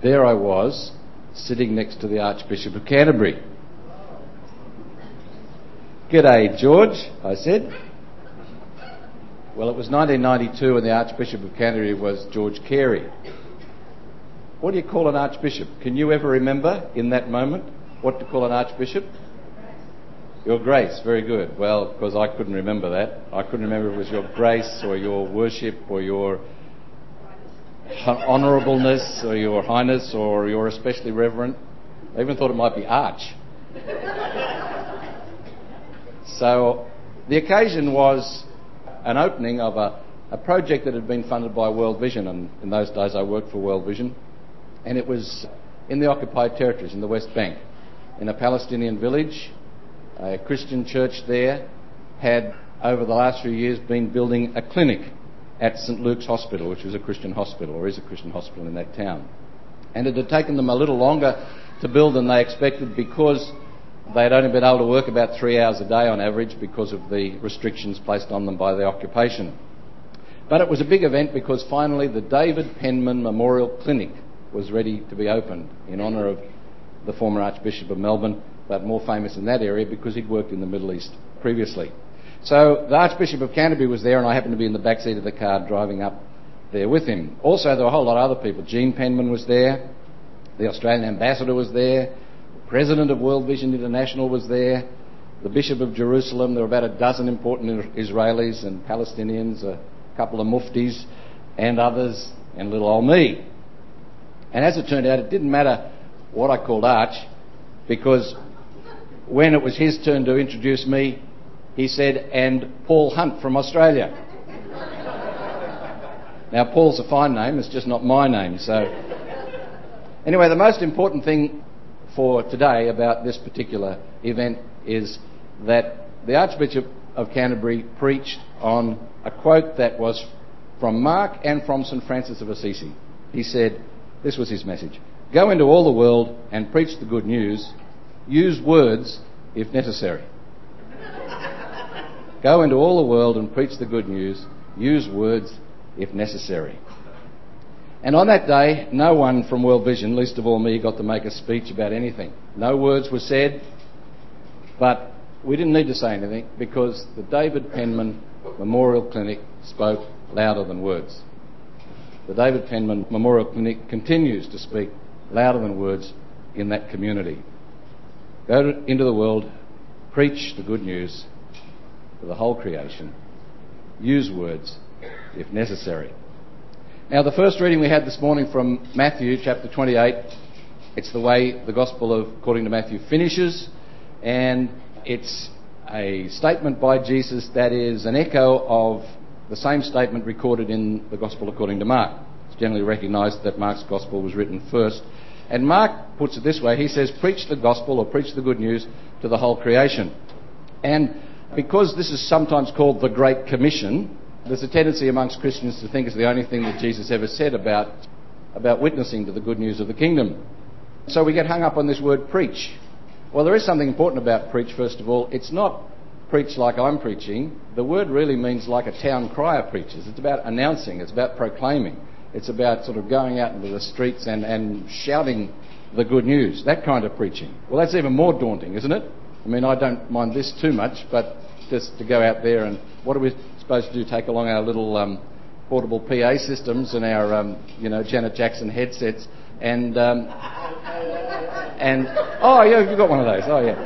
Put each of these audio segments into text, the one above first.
there I was, sitting next to the Archbishop of Canterbury. "G'day, George," I said. Well, it was 1992 and the Archbishop of Canterbury was George Carey. What do you call an archbishop? Can you ever remember in that moment what to call an archbishop? Your Grace, very good. Well, because I couldn't remember that. I couldn't remember if it was Your Grace or Your Worship or Your Honourableness or Your Highness or Your Especially Reverend. I even thought it might be Arch. So the occasion was an opening of a project that had been funded by World Vision, and in those days I worked for World Vision, and it was in the occupied territories in the West Bank, in a Palestinian village. A Christian church there had, over the last few years, been building a clinic at St Luke's Hospital, which was a Christian hospital, or is a Christian hospital in that town. And it had taken them a little longer to build than they expected because they had only been able to work about 3 hours a day on average because of the restrictions placed on them by the occupation. But it was a big event because finally the David Penman Memorial Clinic was ready to be opened in honour of the former Archbishop of Melbourne, but more famous in that area because he'd worked in the Middle East previously. So the Archbishop of Canterbury was there, and I happened to be in the back seat of the car driving up there with him. Also, there were a whole lot of other people. Jean Penman was there, the Australian ambassador was there, the president of World Vision International was there, the Bishop of Jerusalem. There were about a dozen important Israelis and Palestinians, a couple of muftis and others, and little old me. And as it turned out, it didn't matter what I called Arch, because when it was his turn to introduce me, he said, "And Paul Hunt from Australia." Now, Paul's a fine name, it's just not my name. So, anyway, the most important thing for today about this particular event is that the Archbishop of Canterbury preached on a quote that was from Mark and from St Francis of Assisi. He said, this was his message: "Go into all the world and preach the good news. Use words if necessary." Go into all the world and preach the good news. Use words if necessary. And on that day, no one from World Vision, least of all me, got to make a speech about anything. No words were said, but we didn't need to say anything because the David Penman Memorial Clinic spoke louder than words. The David Penman Memorial Clinic continues to speak louder than words in that community. Go into the world, preach the good news to the whole creation. Use words if necessary. Now, the first reading we had this morning from Matthew chapter 28, it's the way the Gospel according to Matthew finishes, and it's a statement by Jesus that is an echo of the same statement recorded in the Gospel according to Mark. It's generally recognised that Mark's Gospel was written first. And Mark puts it this way. He says, preach the Gospel or preach the good news to the whole creation. And because this is sometimes called the Great Commission, there's a tendency amongst Christians to think it's the only thing that Jesus ever said about witnessing to the good news of the kingdom. So we get hung up on this word preach. Well, there is something important about preach, first of all. It's not preach like I'm preaching. The word really means like a town crier preaches. It's about announcing. It's about proclaiming. It's about sort of going out into the streets and shouting the good news, that kind of preaching. Well, that's even more daunting, isn't it? I mean, I don't mind this too much, but just to go out there and what are we supposed to do? Take along our little portable PA systems and our, Janet Jackson headsets and oh, yeah, you've got one of those. Oh, yeah.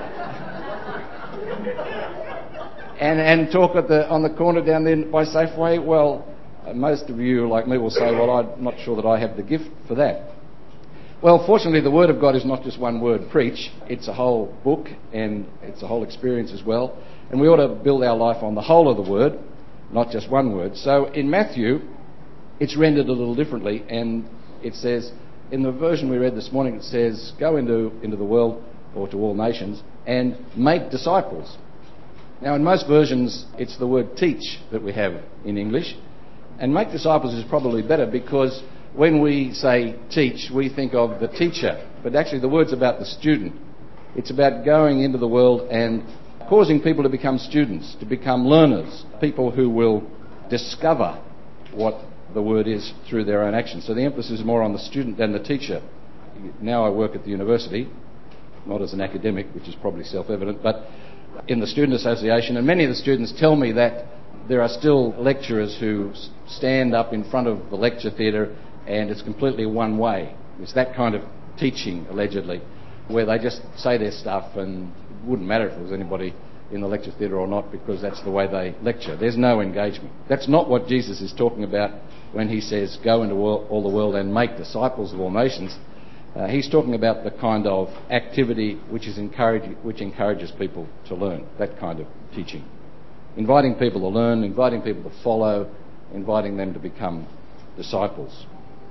And talk on the corner down there by Safeway. Well, most of you, like me, will say, well, I'm not sure that I have the gift for that. Well, fortunately, the Word of God is not just one word, preach. It's a whole book and it's a whole experience as well. And we ought to build our life on the whole of the Word, not just one word. So in Matthew, it's rendered a little differently, and it says, in the version we read this morning, it says, go into the world, or to all nations, and make disciples. Now, in most versions, it's the word teach that we have in English. And make disciples is probably better because when we say teach, we think of the teacher. But actually, the word's about the student. It's about going into the world and causing people to become students, to become learners, people who will discover what the word is through their own actions. So the emphasis is more on the student than the teacher now I work at the university, not as an academic, which is probably self-evident, but in the Student Association, and many of the students tell me that there are still lecturers who stand up in front of the lecture theatre and it's completely one way. It's that kind of teaching, allegedly, where they just say their stuff and it wouldn't matter if there was anybody in the lecture theatre or not, because that's the way they lecture. There's no engagement. That's not what Jesus is talking about when he says, go into all the world and make disciples of all nations. He's talking about the kind of activity which encourages people to learn, that kind of teaching. Inviting people to learn, inviting people to follow, inviting them to become disciples.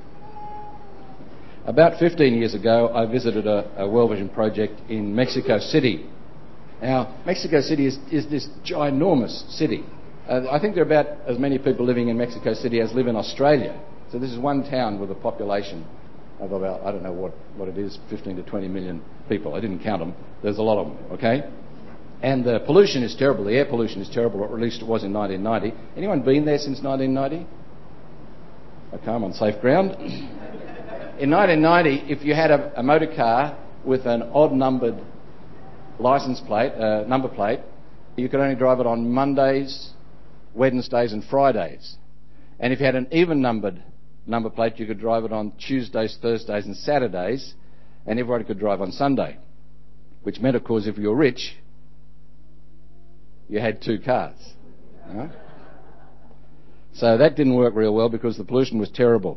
About 15 years ago, I visited a World Vision project in Mexico City. Now, Mexico City is this ginormous city. I think there are about as many people living in Mexico City as live in Australia. So this is one town with a population of about, I don't know what it is, 15 to 20 million people. I didn't count them. There's a lot of them, okay? And the pollution is terrible. The air pollution is terrible, or at least it was in 1990. Anyone been there since 1990? Okay, I'm on safe ground. In 1990, if you had a motor car with an odd-numbered license plate, number plate, you could only drive it on Mondays, Wednesdays and Fridays. And if you had an even-numbered number plate, you could drive it on Tuesdays, Thursdays and Saturdays, and everybody could drive on Sunday. Which meant, of course, if you were rich, you had two cars. Right? So that didn't work real well because the pollution was terrible.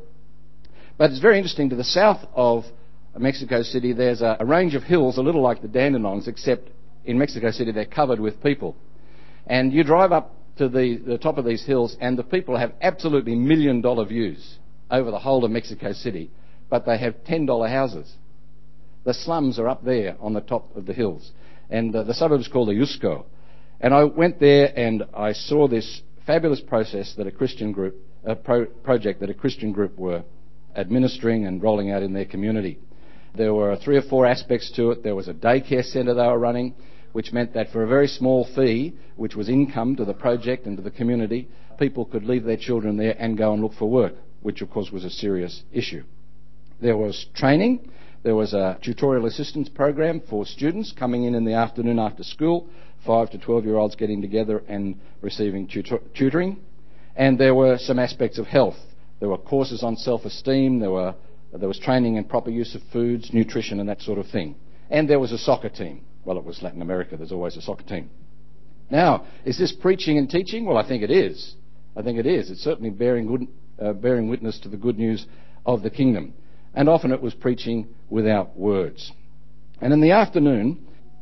But it's very interesting. To the south of Mexico City, there's a range of hills, a little like the Dandenongs, except in Mexico City they're covered with people. And you drive up to the top of these hills, and the people have absolutely million-dollar views over the whole of Mexico City, but they have $10 houses. The slums are up there on the top of the hills. And the suburb's called Ayusco. And I went there and I saw this fabulous process that a Christian group, project that a Christian group were administering and rolling out in their community. There were 3 or 4 aspects to it. There was a daycare centre they were running, which meant that for a very small fee, which was income to the project and to the community, people could leave their children there and go and look for work, which of course was a serious issue. There was training. There was a tutorial assistance program for students coming in the afternoon after school, 5 to 12-year-olds getting together and receiving tutoring. And there were some aspects of health. There were courses on self-esteem. There was training in proper use of foods, nutrition and that sort of thing. And there was a soccer team. Well, it was Latin America. There's always a soccer team. Now, is this preaching and teaching? Well, I think it is. It's certainly bearing witness to the good news of the kingdom. And often it was preaching without words. And in the afternoon,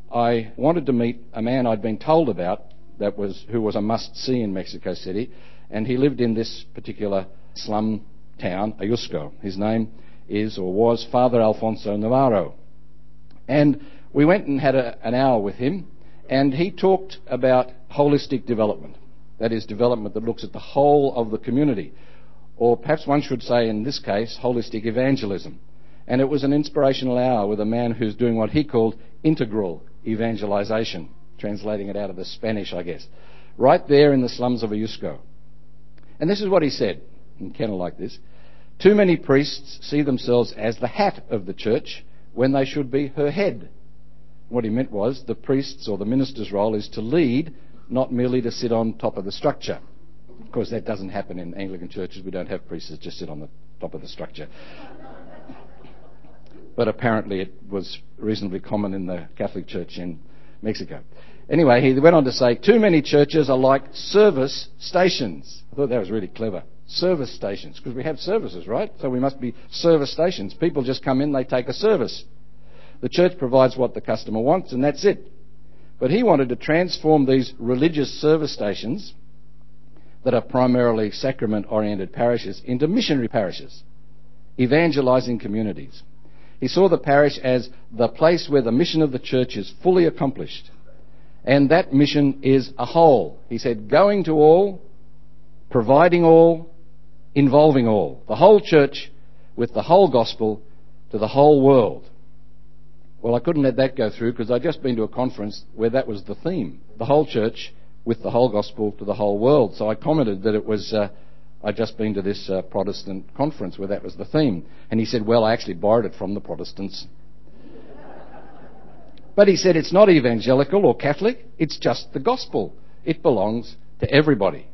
I wanted to meet a man I'd been told about who was a must-see in Mexico City, and he lived in this particular slum town, Ayusco. His name is or was Father Alfonso Navarro. And we went and had an hour with him, and he talked about holistic development. That is, development that looks at the whole of the community. Or perhaps one should say, in this case, holistic evangelism. And it was an inspirational hour with a man who's doing what he called integral evangelization, translating it out of the Spanish, I guess, right there in the slums of Ayusco. And this is what he said, and Ken will like this: too many priests see themselves as the hat of the church when they should be her head. What he meant was the priest's or the minister's role is to lead, not merely to sit on top of the structure. Of course, that doesn't happen in Anglican churches. We don't have priests that just sit on the top of the structure. But apparently it was reasonably common in the Catholic Church in Mexico. Anyway, he went on to say, too many churches are like service stations. I thought that was really clever. Service stations, because we have services, right? So we must be service stations. People just come in, they take a service. The church provides what the customer wants, and that's it. But he wanted to transform these religious service stations that are primarily sacrament-oriented parishes into missionary parishes, evangelizing communities. He saw the parish as the place where the mission of the church is fully accomplished. And that mission is a whole. He said, going to all, providing all, involving all. The whole church with the whole gospel to the whole world. Well, I couldn't let that go through because I'd just been to a conference where that was the theme. The whole church with the whole gospel to the whole world. So I commented that it was, I'd just been to this Protestant conference where that was the theme. And he said, well, I actually borrowed it from the Protestants. But he said it's not evangelical or Catholic, it's just the gospel. It belongs to everybody.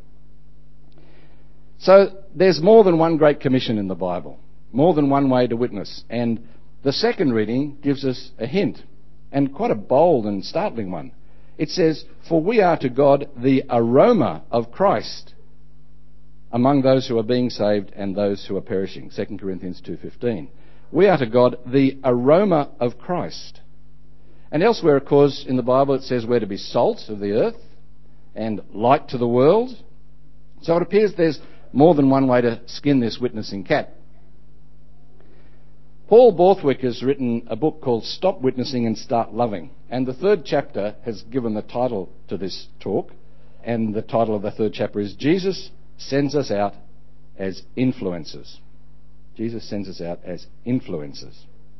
So there's more than one Great Commission in the Bible, more than one way to witness. And the second reading gives us a hint, and quite a bold and startling one. It says, for we are to God the aroma of Christ among those who are being saved and those who are perishing. 2 Corinthians 2:15. We are to God the aroma of Christ. And elsewhere, of course, in the Bible it says we're to be salt of the earth and light to the world. So it appears there's more than one way to skin this witnessing cat. Paul Borthwick has written a book called Stop Witnessing and Start Loving. And the third chapter has given the title to this talk. And the title of the third chapter is Jesus Sends Us Out as Influencers. Jesus sends us out as influencers.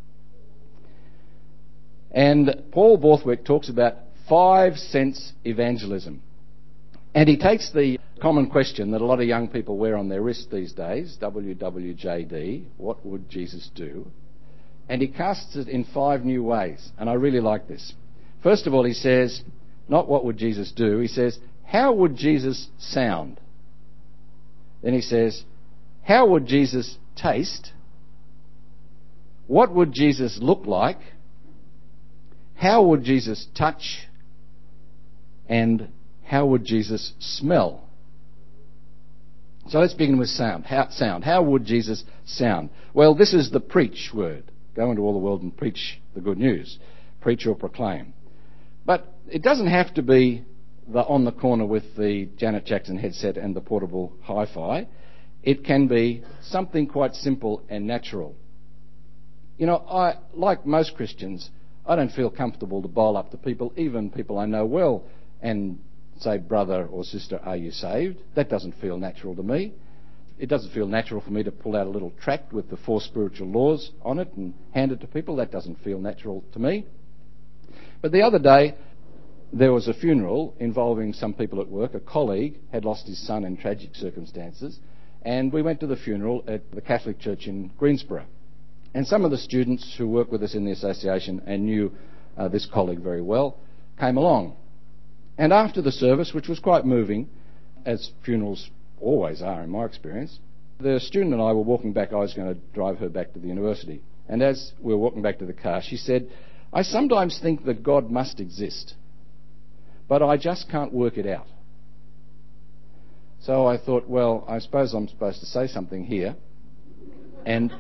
And Paul Borthwick talks about 5 sense evangelism. And he takes the common question that a lot of young people wear on their wrist these days, WWJD, what would Jesus do? And he casts it in 5 new ways. And I really like this. First of all, he says, not what would Jesus do, he says, how would Jesus sound? Then he says, how would Jesus taste? What would Jesus look like? How would Jesus touch? And how would Jesus smell? So let's begin with sound. How would Jesus sound? Well, this is the preach word. Go into all the world and preach the good news. Preach or proclaim. But it doesn't have to be the on the corner with the Janet Jackson headset and the portable hi-fi. It can be something quite simple and natural. You know, like most Christians, I don't feel comfortable to bowl up to people, even people I know well, and say, brother or sister, are you saved? That doesn't feel natural to me. It doesn't feel natural for me to pull out a little tract with the 4 spiritual laws on it and hand it to people. That doesn't feel natural to me. But the other day, there was a funeral involving some people at work. A colleague had lost his son in tragic circumstances, and we went to the funeral at the Catholic Church in Greensboro. And some of the students who work with us in the association and knew this colleague very well came along. And after the service, which was quite moving, as funerals always are in my experience, the student and I were walking back. I was going to drive her back to the university. And as we were walking back to the car, she said, I sometimes think that God must exist, but I just can't work it out. So I thought, well, I suppose I'm supposed to say something here. And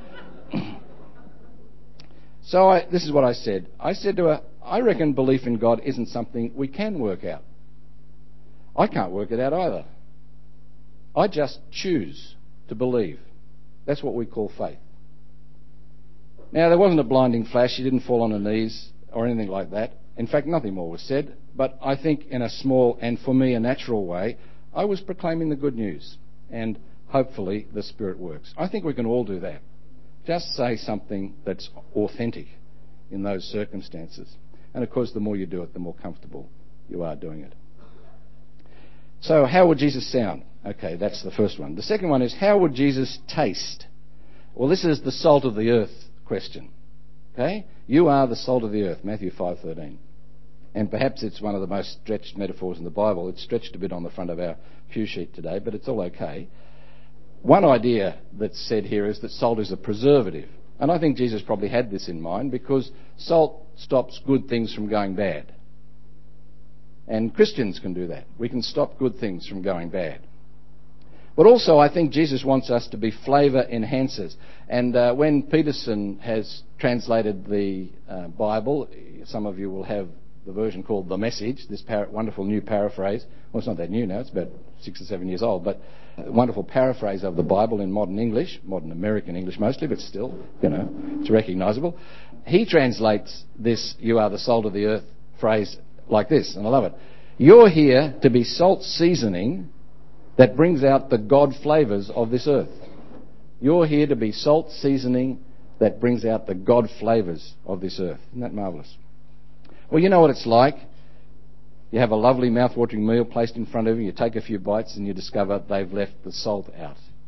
so this is what I said. I said to her, I reckon belief in God isn't something we can work out. I can't work it out either. I just choose to believe. That's what we call faith. Now, there wasn't a blinding flash. She didn't fall on her knees or anything like that. In fact, nothing more was said. But I think in a small and, for me, a natural way, I was proclaiming the good news. And hopefully the Spirit works. I think we can all do that. Just say something that's authentic in those circumstances. And, of course, the more you do it, the more comfortable you are doing it. So, how would Jesus sound? Okay, that's the first one. The second one is, how would Jesus taste? Well, this is the salt of the earth question. Okay? You are the salt of the earth, Matthew 5:13. And perhaps it's one of the most stretched metaphors in the Bible. It's stretched a bit on the front of our pew sheet today, but it's all okay. One idea that's said here is that salt is a preservative. And I think Jesus probably had this in mind because salt stops good things from going bad. And Christians can do that. We can stop good things from going bad. But also I think Jesus wants us to be flavour enhancers. And when Peterson has translated the Bible, some of you will have the version called The Message, this wonderful new paraphrase. Well, it's not that new now, it's about 6 or 7 years old, but a wonderful paraphrase of the Bible in modern English, modern American English mostly, but still, it's recognisable. He translates this, you are the salt of the earth phrase like this, and I love it. You're here to be salt seasoning that brings out the God flavours of this earth. You're here to be salt seasoning that brings out the God flavours of this earth. Isn't that marvellous? Well, you know what it's like. You have a lovely mouth-watering meal placed in front of you, you take a few bites and you discover they've left the salt out.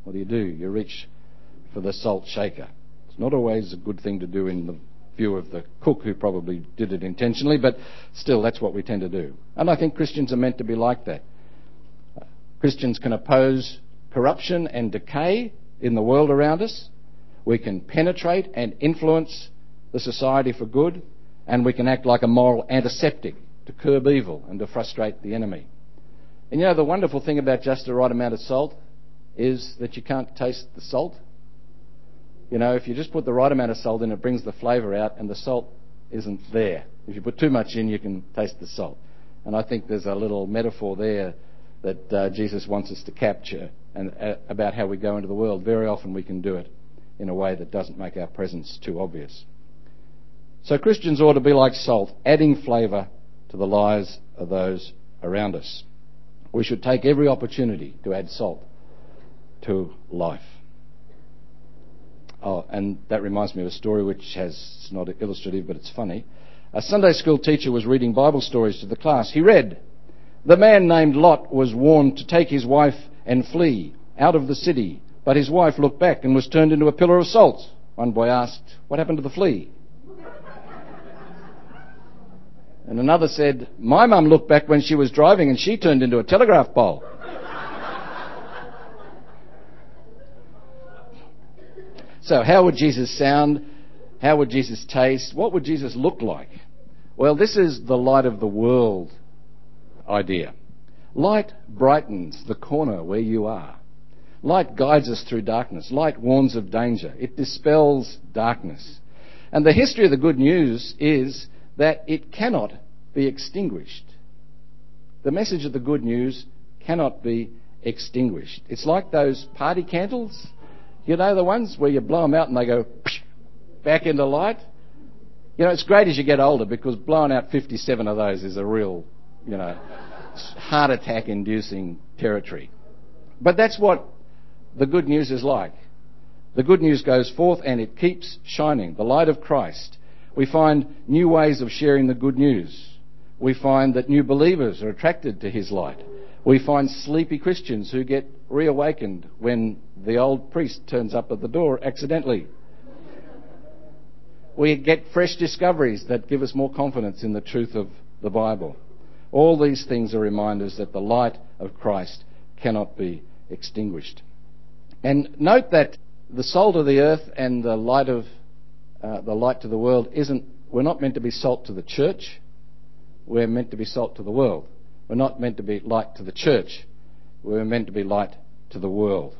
What do? You reach for the salt shaker. It's not always a good thing to do in the view of the cook, who probably did it intentionally, but still, that's what we tend to do. And I think Christians are meant to be like that. Christians can oppose corruption and decay in the world around us. We can penetrate and influence the society for good, and we can act like a moral antiseptic to curb evil and to frustrate the enemy. And you know, the wonderful thing about just the right amount of salt is that you can't taste the salt. You know, if you just put the right amount of salt in, it brings the flavour out, and the salt isn't there. If you put too much in, you can taste the salt. And I think there's a little metaphor there that Jesus wants us to capture and about how we go into the world. Very often we can do it in a way that doesn't make our presence too obvious. So Christians ought to be like salt, adding flavour to the lives of those around us. We should take every opportunity to add salt to life. Oh, and that reminds me of a story which it's not illustrative, but it's funny. A Sunday school teacher was reading Bible stories to the class. He read, "The man named Lot was warned to take his wife and flee out of the city, but his wife looked back and was turned into a pillar of salt." One boy asked, "What happened to the flea?" And another said, "My mum looked back when she was driving and she turned into a telegraph pole." So how would Jesus sound? How would Jesus taste? What would Jesus look like? Well, this is the light of the world idea. Light brightens the corner where you are. Light guides us through darkness. Light warns of danger. It dispels darkness. And the history of the good news is that it cannot be extinguished. The message of the good news cannot be extinguished. It's like those party candles. You know, the ones where you blow them out and they go back into light? You know, it's great as you get older, because blowing out 57 of those is a real, heart attack inducing territory. But that's what the good news is like. The good news goes forth and it keeps shining. The light of Christ. We find new ways of sharing the good news. We find that new believers are attracted to his light. We find sleepy Christians who get reawakened when the old priest turns up at the door accidentally. We get fresh discoveries that give us more confidence in the truth of the Bible. All these things are reminders that the light of Christ cannot be extinguished. And note that the salt of the earth and the light to the world we're not meant to be salt to the church. We're meant to be salt to the world. We're not meant to be light to the church. We're meant to be light to the world.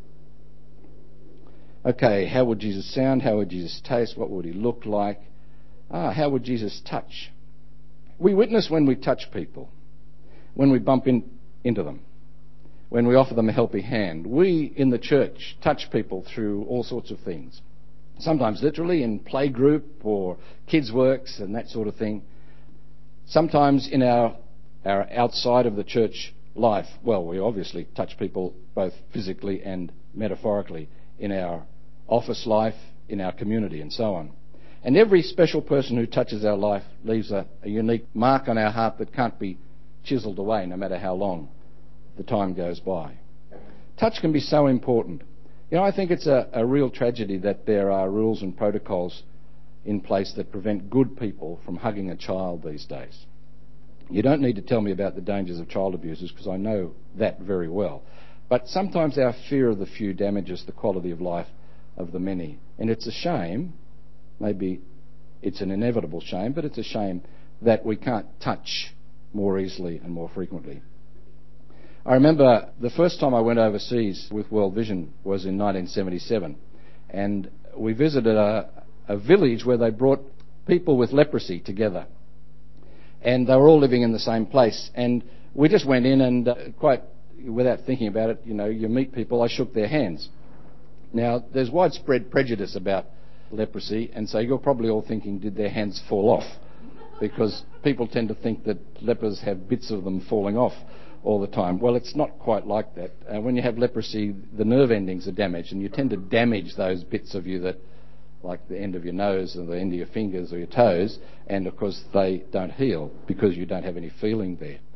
Okay, how would Jesus sound? How would Jesus taste? What would he look like? How would Jesus touch? We witness when we touch people, when we bump into them, when we offer them a helping hand. We in the church touch people through all sorts of things. Sometimes literally in playgroup or kids' works and that sort of thing. Sometimes in our outside of the church life, well, we obviously touch people both physically and metaphorically in our office life, in our community and so on. And every special person who touches our life leaves a unique mark on our heart that can't be chiselled away no matter how long the time goes by. Touch can be so important. I think it's a real tragedy that there are rules and protocols in place that prevent good people from hugging a child these days. You don't need to tell me about the dangers of child abusers, because I know that very well. But sometimes our fear of the few damages the quality of life of the many. And it's a shame, maybe it's an inevitable shame, but it's a shame that we can't touch more easily and more frequently. I remember the first time I went overseas with World Vision was in 1977, and we visited a village where they brought people with leprosy together, and they were all living in the same place. And we just went in and quite without thinking about it, you meet people, I shook their hands. Now, there's widespread prejudice about leprosy, and so you're probably all thinking, did their hands fall off? Because people tend to think that lepers have bits of them falling off all the time. Well, it's not quite like that. When you have leprosy, the nerve endings are damaged, and you tend to damage those bits of you that, like the end of your nose or the end of your fingers or your toes, and of course they don't heal because you don't have any feeling there.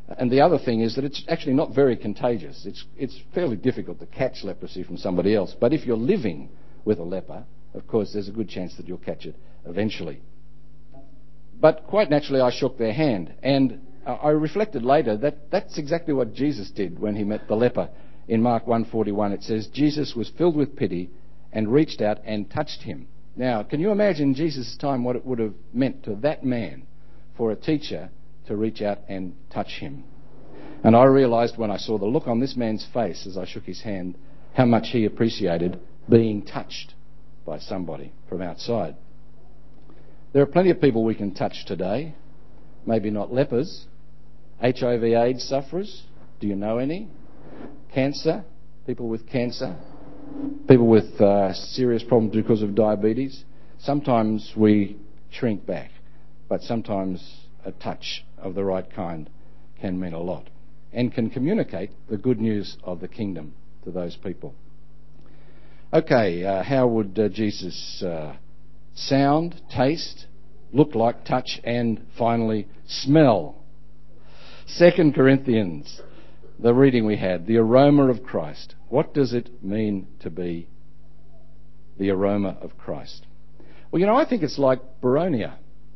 And the other thing is that it's actually not very contagious. It's fairly difficult to catch leprosy from somebody else. But if you're living with a leper, of course, there's a good chance that you'll catch it eventually. But quite naturally, I shook their hand. And I reflected later that that's exactly what Jesus did when he met the leper. In Mark 1:41, it says, Jesus was filled with pity and reached out and touched him. Now, can you imagine in Jesus' time what it would have meant to that man for a teacher to reach out and touch him? And I realised when I saw the look on this man's face as I shook his hand how much he appreciated being touched by somebody from outside. There are plenty of people we can touch today, maybe not lepers. HIV/AIDS sufferers, do you know any? Cancer, people with cancer, people with serious problems because of diabetes. Sometimes we shrink back, but sometimes a touch of the right kind can mean a lot and can communicate the good news of the kingdom to those people. Okay, how would Jesus sound, taste, look like, touch, and finally smell? 2 Corinthians, the reading we had, the aroma of Christ. What does it mean to be the aroma of Christ? Well, you know, I think it's like Boronia.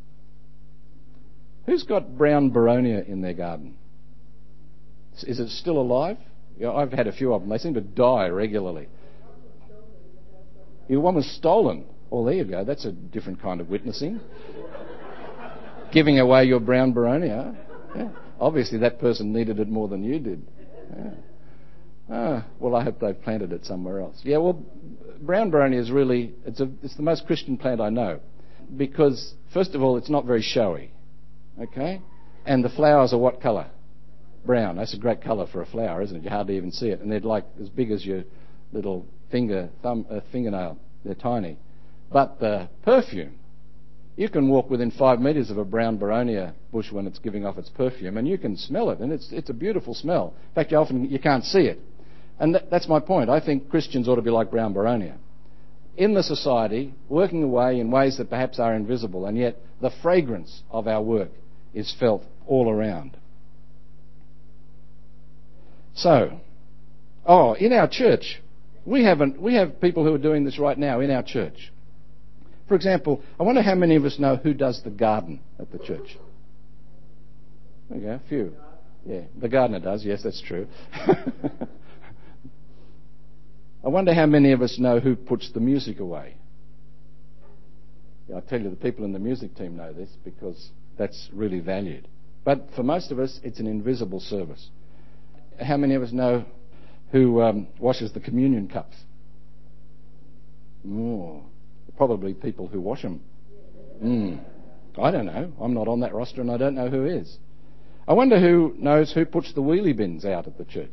Who's got brown Boronia in their garden? Is it still alive? Yeah, I've had a few of them. They seem to die regularly. One was stolen. Well, there you go. That's a different kind of witnessing. Giving away your brown Boronia. Yeah. Obviously, that person needed it more than you did. Yeah. Well, I hope they've planted it somewhere else. Yeah, well, brown Boronia is really, it's the most Christian plant I know. Because, first of all, it's not very showy. Okay? And the flowers are what colour? Brown. That's a great colour for a flower, isn't it? You hardly even see it. And they're like as big as your little fingernail. They're tiny. But the perfume, you can walk within 5 metres of a brown Boronia bush when it's giving off its perfume, and you can smell it, and it's a beautiful smell. In fact, you can't see it. And that's my point. I think Christians ought to be like brown Boronia. In the society, working away in ways that perhaps are invisible, and yet the fragrance of our work is felt all around. So, in our church, we have people who are doing this right now in our church. For example, I wonder how many of us know who does the garden at the church. There you go, a few. Yeah, the gardener does, yes, that's true. I wonder how many of us know who puts the music away. Yeah, I tell you, the people in the music team know this because that's really valued. But for most of us, it's an invisible service. How many of us know who washes the communion cups? Probably people who wash them. I don't know. I'm not on that roster and I don't know who is. I wonder who knows who puts the wheelie bins out at the church.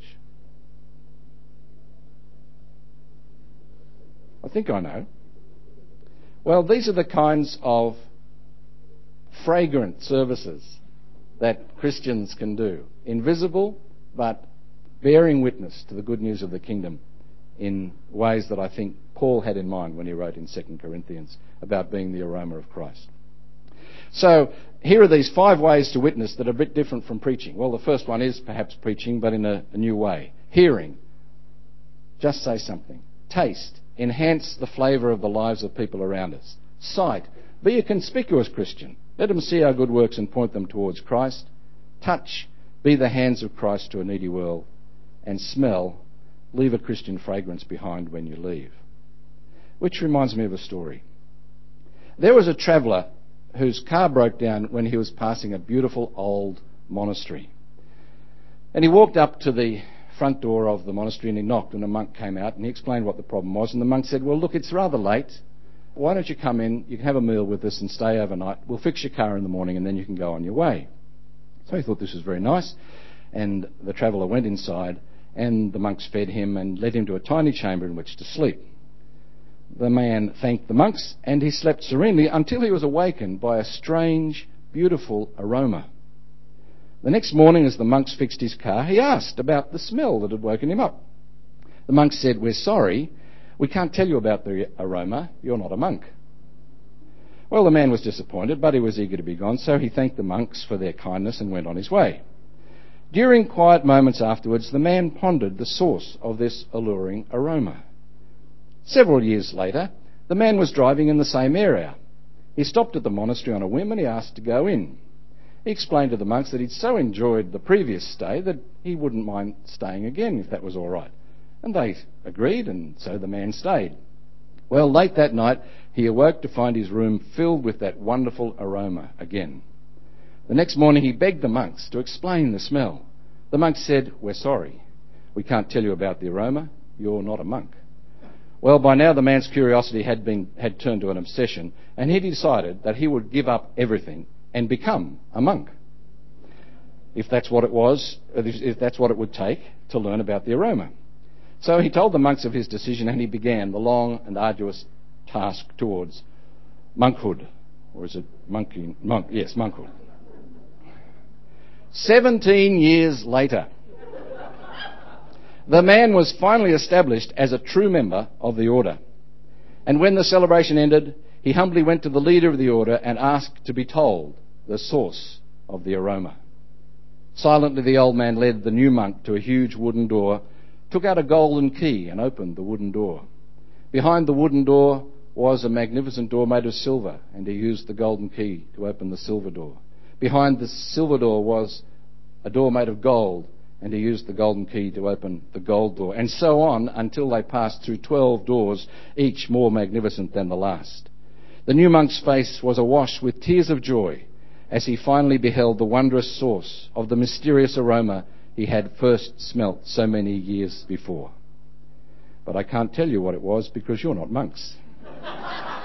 I think I know. Well, these are the kinds of fragrant services that Christians can do. Invisible, but bearing witness to the good news of the kingdom in ways that I think Paul had in mind when he wrote in 2 Corinthians about being the aroma of Christ. So here are these 5 ways to witness that are a bit different from preaching. Well, the first one is perhaps preaching, but in a new way. Hearing. Just say something. Taste. Enhance the flavour of the lives of people around us. Sight. Be a conspicuous Christian. Let them see our good works and point them towards Christ. Touch. Be the hands of Christ to a needy world. And smell. Leave a Christian fragrance behind when you leave. Which reminds me of a story. There was a traveller whose car broke down when he was passing a beautiful old monastery. And he walked up to the front door of the monastery and he knocked, and a monk came out and he explained what the problem was. And the monk said, well, look, it's rather late. Why don't you come in, you can have a meal with us and stay overnight. We'll fix your car in the morning and then you can go on your way. So he thought this was very nice. And the traveller went inside and the monks fed him and led him to a tiny chamber in which to sleep. The man thanked the monks and he slept serenely until he was awakened by a strange, beautiful aroma. The next morning, as the monks fixed his car, he asked about the smell that had woken him up. The monks said, we're sorry, we can't tell you about the aroma, you're not a monk. Well, the man was disappointed, but he was eager to be gone, so he thanked the monks for their kindness and went on his way. During quiet moments afterwards, the man pondered the source of this alluring aroma. Several years later, the man was driving in the same area. He stopped at the monastery on a whim and he asked to go in. He explained to the monks that he'd so enjoyed the previous stay that he wouldn't mind staying again if that was all right. And they agreed, and so the man stayed. Well, late that night, he awoke to find his room filled with that wonderful aroma again. The next morning, he begged the monks to explain the smell. The monks said, "We're sorry. We can't tell you about the aroma. You're not a monk." Well, by now the man's curiosity had turned to an obsession, and he decided that he would give up everything and become a monk, if that's what it would take to learn about the aroma. So he told the monks of his decision, and he began the long and arduous task towards monkhood. Or is it monk? Yes, monkhood. 17 years later, the man was finally established as a true member of the order. And when the celebration ended, he humbly went to the leader of the order and asked to be told the source of the aroma. Silently, the old man led the new monk to a huge wooden door, took out a golden key and opened the wooden door. Behind the wooden door was a magnificent door made of silver, and he used the golden key to open the silver door. Behind the silver door was a door made of gold, and he used the golden key to open the gold door, and so on until they passed through 12 doors, each more magnificent than the last. The new monk's face was awash with tears of joy as he finally beheld the wondrous source of the mysterious aroma he had first smelt so many years before. But I can't tell you what it was because you're not monks.